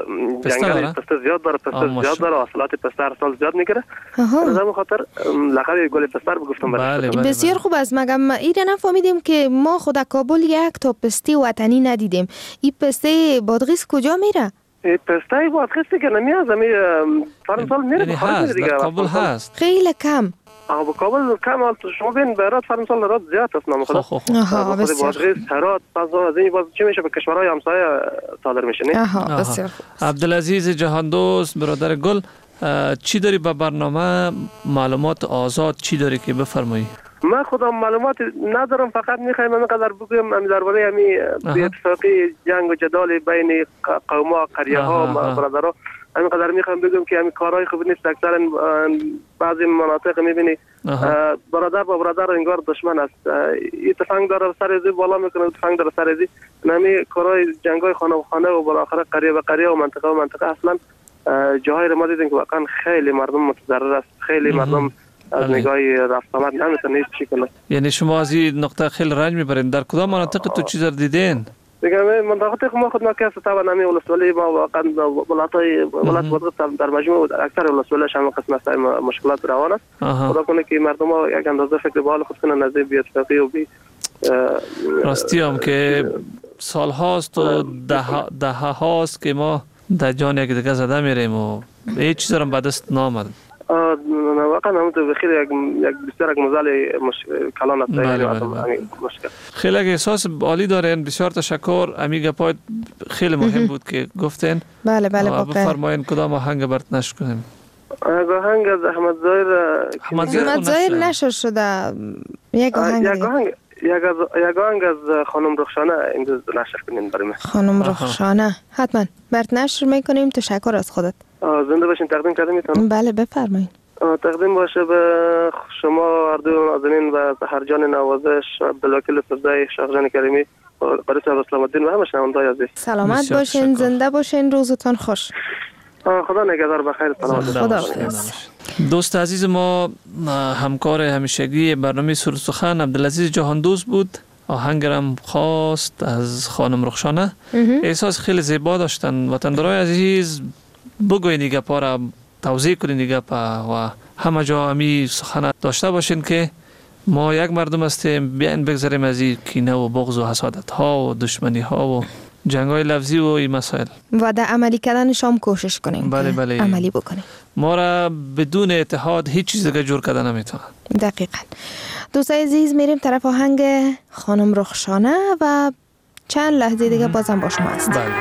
جنگل پسته زیاد داره، پسته زیاد داره، حاصلات پسته هر سال زیاد میگیره. از همون خاطر لقب گل پسته رو گفتم. بسیار خوب است. مگم ایره نفهمیدیم که ما خود کابل یک تا پسته وطنی ندیدیم. این پسته بادغیس کجا میره؟ پسته بادغیس دیگه نمیاد، فرنسال میره خارج دیگه. کابل هست خیلی کم. با کابل کم. شما بین برات فرنسال رات زیاد است نام خدا. آها بسیار. بادغیس هرات باز از این باز چی میشه به کشورهای همسایه صادر میشه نه؟ آها بسیار خوب. عبدالعزیز جهاندوست برادر گل، چی داری به برنامه معلومات آزاد چی داری که بفرمایی؟ من خودم معلومات ندارم، فقط میخوایم اینقدر بگم درباره همین اتفاقی جنگ و جدال بین قوم‌ها، قریه‌ها، برادرها همینقدر میخوام بگم که همین کارهای خوب نیست. اکثرا بعضی مناطق میبینی برادر با برادر انگار دشمن است. این تفنگ داره سر زی بالا میکنه، تفنگ داره سر زی. همین کارهای جنگای خانه و خانه و بالاخره قریه به قریه و منطقه اصلا جاهای رو ما دیدیم که واقعا خیلی مردم متضرر است. خیلی مردم از نگاه رفت آمد نمیتونه هیچ چی کنه. یعنی شما از این نقطه خیلی رنج میبرین. در کدام مناطق تو چیز رو دیدین؟ دیگه منطقه ما خود ناکس طبعا نمی ولسوالی ما واقعا ولایت بادغیس در مجموع اکثر ولسوالیش هم قسم است مشکلات روان است. خدا کنه که مردم ها یک اندازه فکر به حال خود کنن از بی اتفاقی و بی راستی هم که سال هاست و ده هاست که ما در جان یک دیگه زده میریم و هیچ چیز هم به دست نامد. واقعا همونطور بخیر یک بسیار مزال کلان است. مشکل خیلی احساس عالی دارین. بسیار تشکر. امیگا پایت خیلی مهم بود که گفتین. بله واقعا. بفرمایید کدام آهنگ برات نشر کنیم؟ آهنگ از احمد ظاهر نشر شده. یک آهنگ از خانم رخشانه امروز نشر کنین برای من. خانم رخشانه حتما برات نشر میکنیم. تشکر از خودت. زنده باشین. تقدیم کردم میتونم؟ بله بفرمایید. تقدیم باشه به شما اردوی نازنین و سحرجان نوازش، عبدالوکیل سردای، شاهجان کریمی، قاری صاحب اسلام الدین و همه شنونده‌های عزیز. سلامت باشین، زنده باشین، روزتون خوش. خدا نگهدار. بخیر. خدا. دوست عزیز ما همکار همیشگی برنامه سرود سخن عبدالعزیز جهاندوست بود. آهنگرم خواست از خانم رخشانه. احساس خیلی زیبا داشتن. وطندارای عزیز بگوین دیگه پارا توضیح کنین دیگه و همه جا همی سخن داشته باشین که ما یک مردم هستیم. بیاین بگذاریم از این کینه و بغض و حسادت ها و دشمنی ها و جنگ های لفظی و این مسائل و در عملی کردنش هم کوشش کنیم. بله. عملی بکنیم. ما را بدون اتحاد هیچ چیز دیگه جور کردن نمیتونه. دقیقاً. دوستای عزیز میریم طرف آهنگ خانم رخشانه و چند لحظه دیگه بازم با شما هستیم. بله.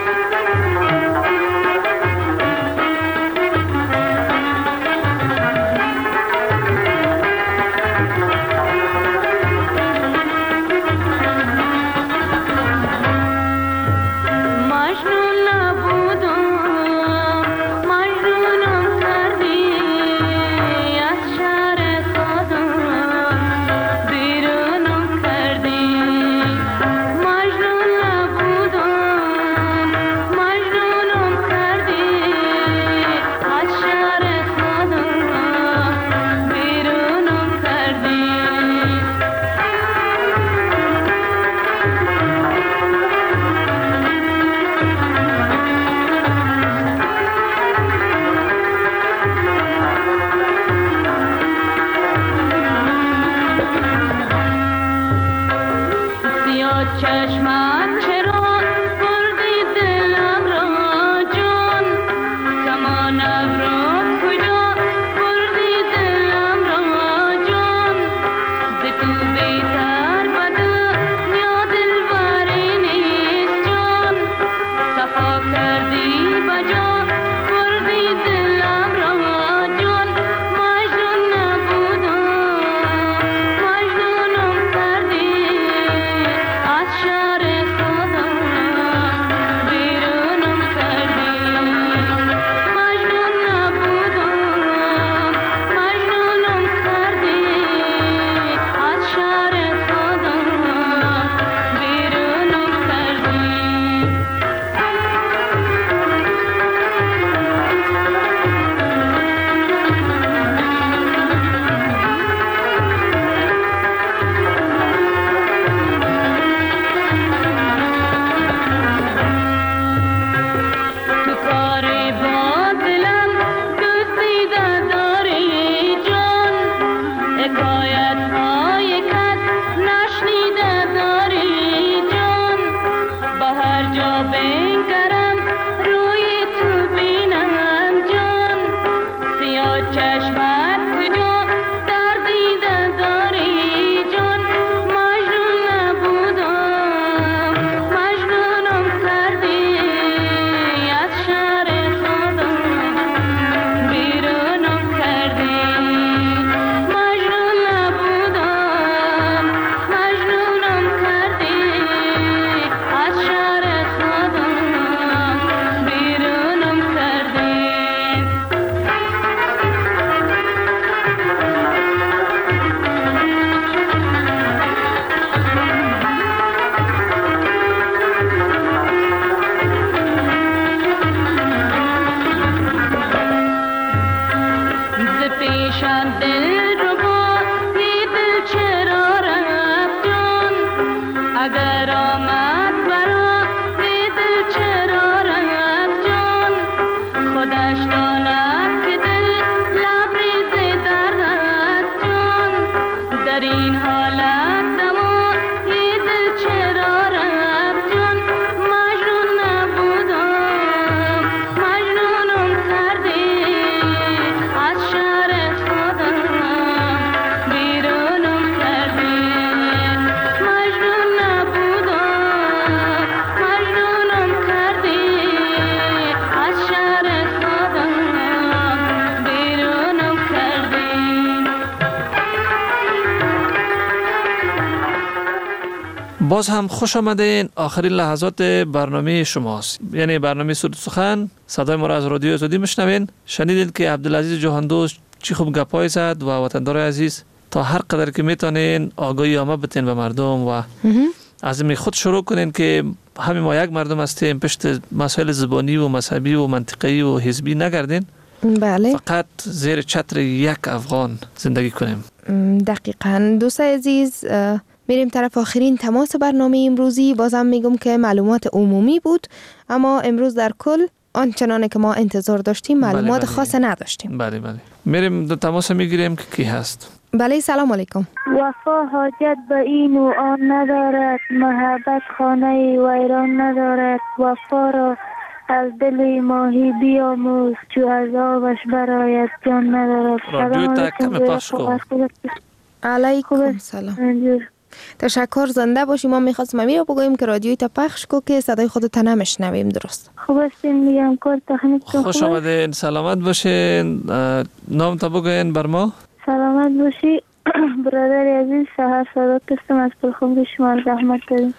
باز هم خوش آمدین. آخرین لحظات برنامه شماست، یعنی برنامه سرود سخن. صدای ما را از رادیو آزادی میشنوین. شنیدین که عبدالعزیز جهاندوست چی خوب گپای زد و وطندار عزیز تا هر قدر که میتونین آگاهی عامه بتین به مردم و از می خود شروع کنین که همین ما یک مردم هستیم، پشت مسائل زبانی و مذهبی و منطقی و حزبی نگردین. بله. فقط زیر چتر یک افغان زندگی کنیم. دقیقاً. دوست عزیز، میریم طرف آخرین تماس برنامه امروزی. بازم میگم که معلومات عمومی بود، اما امروز در کل آنچنانه که ما انتظار داشتیم معلومات خاص نداشتیم. بله. میریم دو تماس میگیریم که کی هست. بله، سلام علیکم. وفا حاجت به این و آن ندارد، محبت خانه ویران ندارد. وفا را از دل ماهی بیاموز، چو از آبش برایت جان ندارد. رادیو تا کم پاس کن. علیکم سلام. تشکر، زنده باشی. ما میخواستم امیر بگوییم که رادیوی تا پخش کو که صدای خودت نمیشنویم. درست؟ خوب هستین؟ میگم کار تکنیک خوش آمدین. سلامت باشین. نام تا بگوین بر ما. سلامت باشی برادر عزیز. سحر سادات هستم از پلخمری شما. زحمت داریم.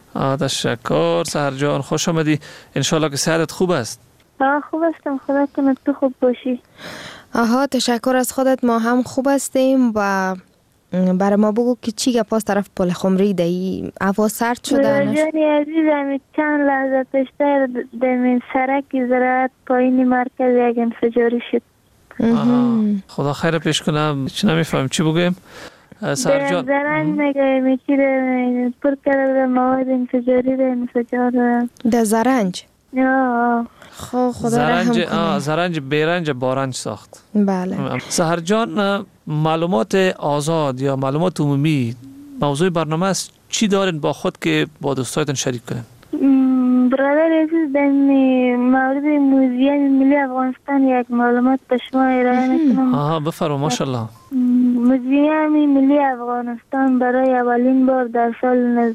تشکر سحر جان، خوش آمدی. انشالله که صحتت خوب است. خوب هستم، خدا کنه تو خوب باشی. تشکر از خودت. ما هم خوب هستیم و برای ما بگو که چی گپاس طرف پلخمری دی هوا سرد شده. جانی عزیزم، چند لحظه پیشتر در سرک زراعت پایین مرکز یک انفجاری شد. خدا خیر پیش کنم. چی نمیفهم چی بگویم. سحر جان زرنج میگه میچیره پر کرده مواد انفجاری ده انفجار ده زرنج. خدا رحم کنه. زرنج بیرنج بارنج ساخت. بله. سحر جان، معلومات آزاد یا معلومات عمومی موضوع برنامه است. چی دارین با خود که با دوستایتون شریک کنین؟ برادر عزیز، در مورد موزیم ملی افغانستان یک معلومات به شما ارائه میکنم. بفرما. ماشاءالله. موزیم ملی افغانستان برای اولین بار در سال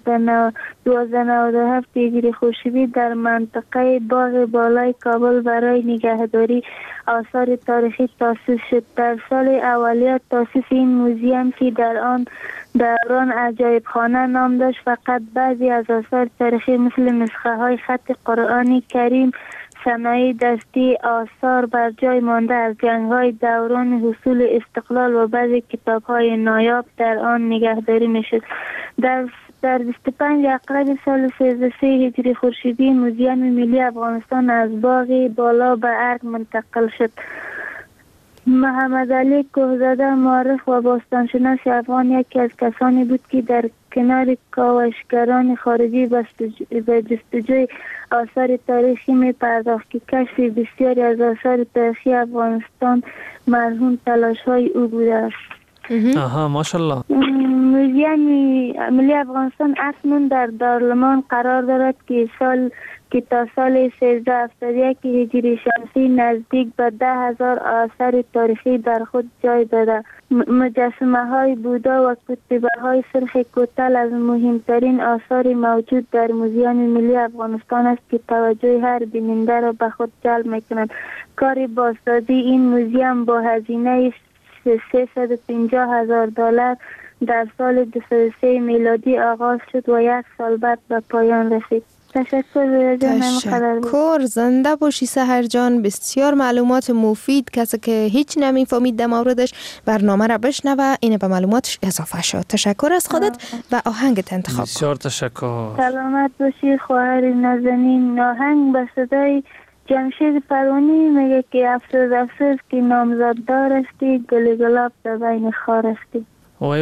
1297 هجری خورشیدی در منطقه باغ بالای کابل برای نگهداری آثار تاریخی تأسیس شد. در سال اولیه تأسیس این موزیم که در آن دوران عجایب خانه نام داشت، فقط بعضی از آثار تاریخی مثل نسخه های خط قرآن کریم، صنایع دستی، آثار بر جای مانده از جنگ های دوران حصول استقلال و بعضی کتاب های نایاب در آن نگهداری می شد. در 25 اکتبر سال 1303 هجری خورشیدی موزیم ملی افغانستان از باغ بالا به ارگ منتقل شد. محمد علی کوهزاده، مورخ و باستانشناس افغان، یکی از کسانی بود که در کنار کاوشگران خارجی به جستجوی آثار تاریخی می پرداخت که کشف بسیاری از آثار تاریخی افغانستان مرهون تلاش های او بوده است. ماشاءالله. موزیم ملی افغانستان اکنون در دارالمان قرار دارد که تا سال 1371 هجری شمسی نزدیک به 10,000 آثار تاریخی در خود جای داده. مجسمه های بودا و کتیبه های سرخ کوتل از مهمترین آثار موجود در موزیم ملی افغانستان است که توجه هر بیننده را به خود جلب می‌کند. کار بازسازی این موزیم با هزینه $350,000 در سال 2003 میلادی آغاز شد و یک سال بعد به پایان رسید. تشکر. زنده باشی سحر جان. بسیار معلومات مفید. کسی که هیچ نمیفهمید در موردش برنامه را بشنوه، اینه به معلوماتش اضافه شد. تشکر از خودت و آهنگت انتخاب. بسیار تشکر. سلامت باشی خواهر نازنین. آهنگ به صدای جمشید پروانی میگه که افسوس که نامزد دار استی، گل گلاب در بین خار استی. وای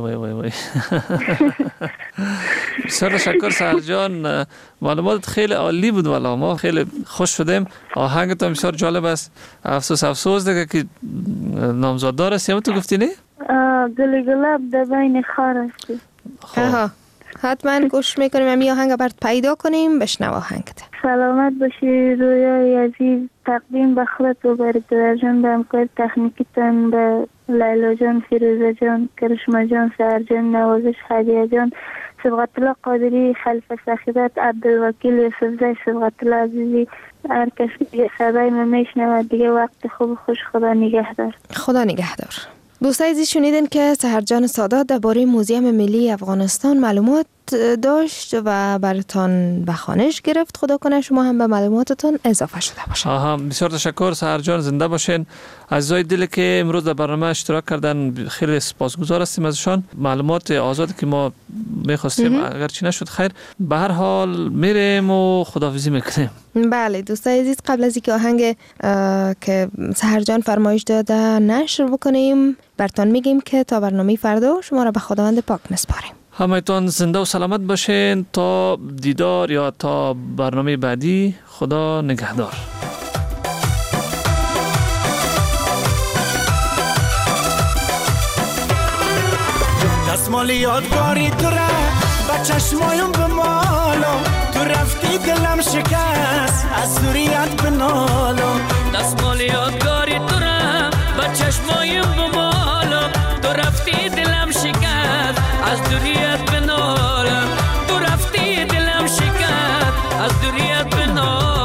بسیار تشکر سحر جان. معلومات خیلی عالی بود. والا ما خیلی خوش شدیم. آهنگت هم بسیار جالب است. افسوس دیگه که نامزد دار است. تو گفتی نه؟ گل گلاب در بین خار هستی. حتما گوش میکنیم امی آهنگ برات پیدا کنیم. بشنو آهنگت. سلامت باشی رویای عزیز. تقدیم به خودت و برادر جان، به همکار تکنیکیتان، به لیلا جان، فیروزه جان، کرشما جان، سهر جان، نوازش، هدیه جان، صبغت الله قادری، خلیفه سخیدت، عبدالوکیل یوسف زی، صبغت الله عزیزی، هر کسی دیگه صدای من میشنود. دیگه وقت خوب خوش. خدا نگهدار. خدا نگهدار. دوستای عزیز شنیدین که سحر جان سادات درباره موزیم ملی افغانستان معلومات داشت و براتان به خوانش گرفت. خدا کنه شما هم به معلوماتتون اضافه شده باشه. بسیار تشکر سحر جان، زنده باشین. عزیزای دل که امروز در برنامه اشتراک کردن خیلی سپاسگزار هستیم ازشان. معلومات آزادی که ما می‌خواستیم اگر چی نشد خیر، به هر حال میریم و خداحافظی میکنیم. بله دوستای عزیز، قبل از اینکه آهنگ که سحر جان فرمایش داده نشر بکنیم، براتون میگیم که تا برنامه فردا شما را به خداوند پاک میسپاریم. همه‌تون زنده و سلامت باشین تا دیدار یا تا برنامه بعدی. خدا نگهدار. دستمال یادگاری تو را با چشمایم بمالم، تو رفتی دلم شکست از دوریت بنالم. دستمال یادگاری تو را با چشمایم بمالم، تو رفتی دلم شکست از دوریت بنالم. تو رفتی دلم شکست از دوریت بنالم.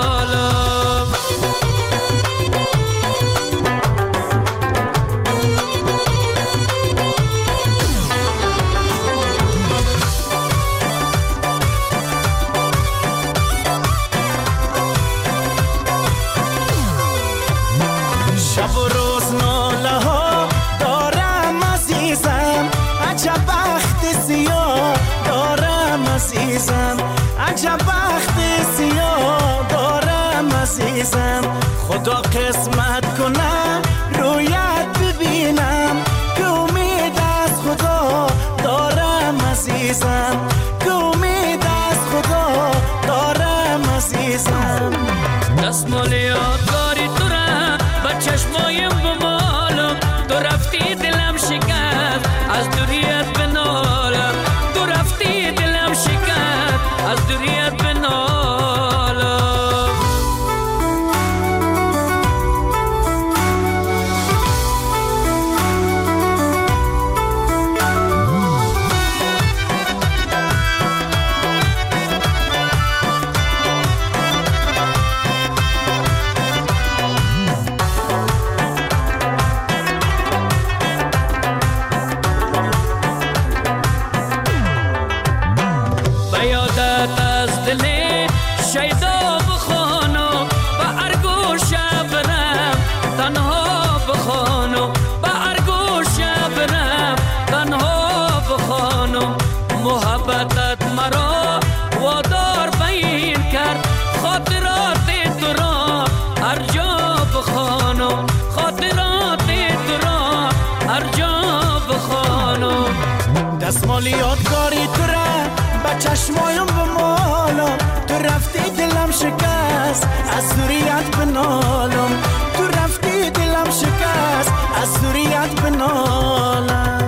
شب و روز ناله ها دارم عزیزم، عجب بخت سیاه دارم عزیزم، عجب بخت سیاه دارم عزیزم. خدا قسمت کنه رویت ببینم، که امید از خدا دارم عزیزم، که امید از خدا دارم عزیزم. دستمال یادگاری تو را با چشمایم بمالم، تو رفتی دلم شکست از دوریت بنالم. تو رفتی دلم شکست از دوریت بنالم. شیدا بخوانو با ارگوش برم تنها بخوانو، با ارگوش برم تنها بخوانو. محبتت مرا وادار بین کرد، خاطرات تو را هر جا بخوانو، خاطرات تو را هر جا بخوانو. دستمال یادگاری تو را با چشمایم بمالم، تو رفتی دلم شکست از دوریت بنالم، تو رفتی دلم شکست از دوریت بنالم.